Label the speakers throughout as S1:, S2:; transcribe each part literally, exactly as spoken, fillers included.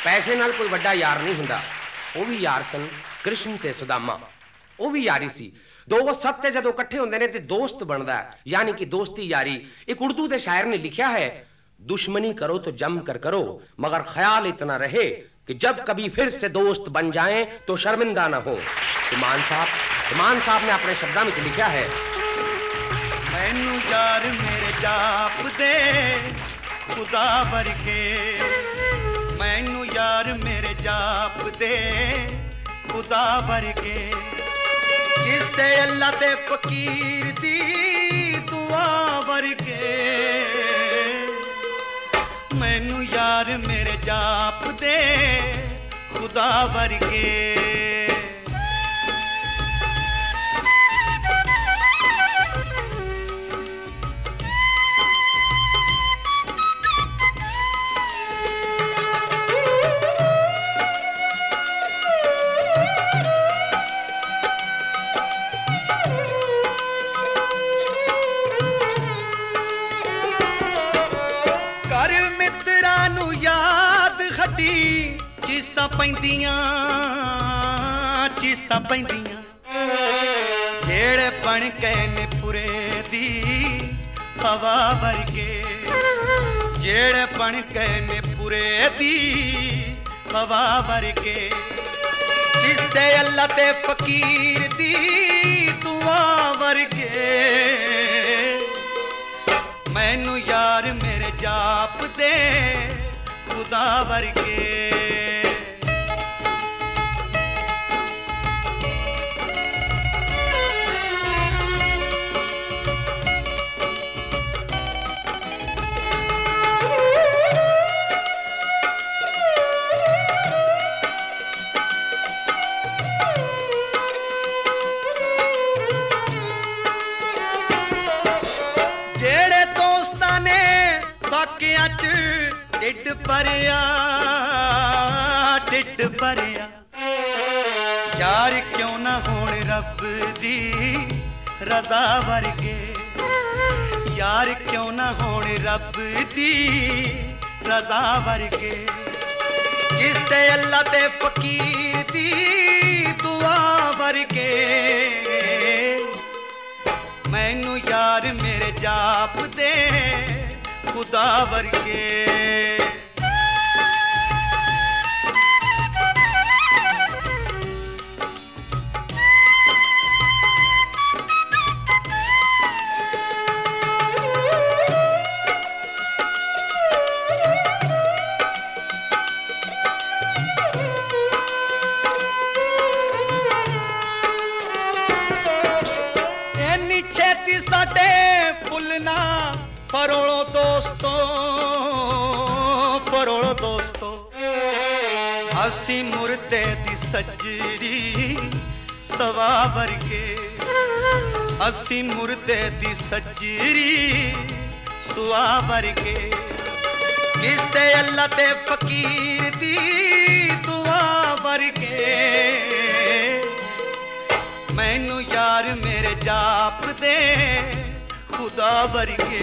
S1: पैसे नाल कोई वड्डा यार नहीं हुंदा। वो भी यार सन कृष्ण ते सुदामा, वो भी यारी सी। दो सत्य जदों इकट्ठे हुंदे ने ते दोस्त बनदा है, यानी कि दोस्ती यारी। एक उर्दू दे शायर ने लिखा है, दुश्मनी करो तो जम कर करो, मगर ख्याल इतना रहे कि जब कभी फिर से दोस्त बन जाएं तो शर्मिंदा ना हो। इमान साहब इमान साहब ने अपने शब्दां में लिखा है,
S2: मैनू यार मेरे जाप दे खुदा वर्गे, मैनू यार मेरे जाप दे खुदा वर्गे, जिससे अल्लाह ते फकीर दी दुआ वर्गे। मैनू यार मेरे जाप दे खुदा वर्गे। चीसा पैंदियां चीसा पैंदियां जेड़े बन के ने पुरे दी हवा वर्गे, जेड़े बन के ने पुरे दी हवा वर्गे, जिससे अल्लाह ते फकीर दी दुआ वर्गे। मैनू यार मेरे जाप दे खुदा वर्गे। जेड़े दोस्तां ने वाकियां च टिड भरिया टिड भरिया, यार क्यों ना होण रब दी रज़ा वर्गे, यार क्यों ना होण रब दी रज़ा वर्गे, जिससे अल्लाह ते फकीर दी दुआ वर्गे। मैनू यार मेरे जाप दे खुदा वर्गे। एनी छेती साडे फुलना फरोड़ो दोस्तों फरोड़ो दोस्तों, हसी मुर्दे दी सजरी सवा वर्गे, हसी मुर्दे दी सजरी सुआ वर्गे, जिससे अल्लाह ते फकीर दी दुआ वर्गे। मैनू यार मेरे जाप दे खुदा वर्गे।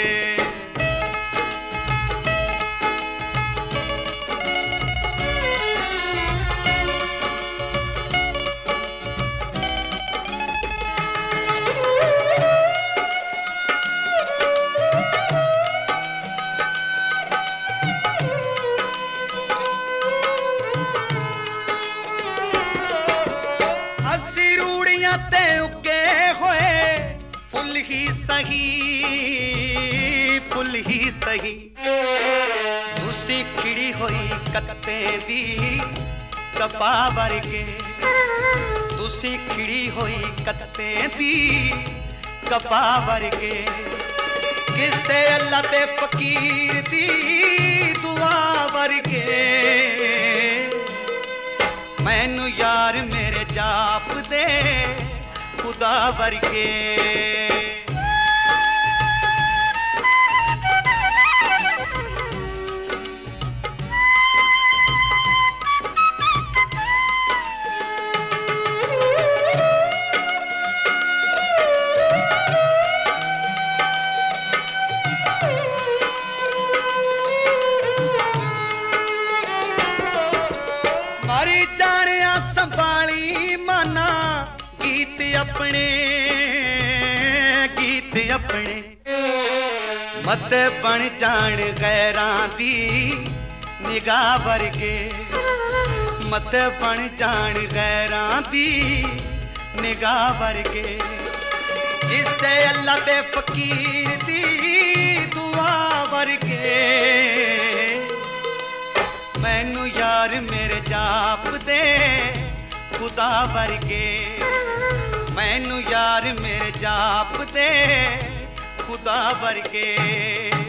S2: अस्सी रूड़ियां ते उगे होए फुल ही सही फुल ही सही, तुसी खिड़ी होई कत्ते दी कपा वर्गे, तुसी खिड़ी होई कत्ते दी कपा वर्गे, किसे अल्लाह ते फकीर दी दुआ वर्गे। मैनू यार मेरे जाप दे खुदा वर्गे। संभाली जानिया संभाली माना गीत अपने गीत अपने मत बन जान गैरां दी निगाह वर्गे मत बन जान गैरां दी निगाह वर्गे जिससे अल्लाह दे फकीर दी दुआ वर्गे मैनू यार मेरे जाप दे खुदा वर्गे मैनू यार मेरे जाप दे खुदा वर्गे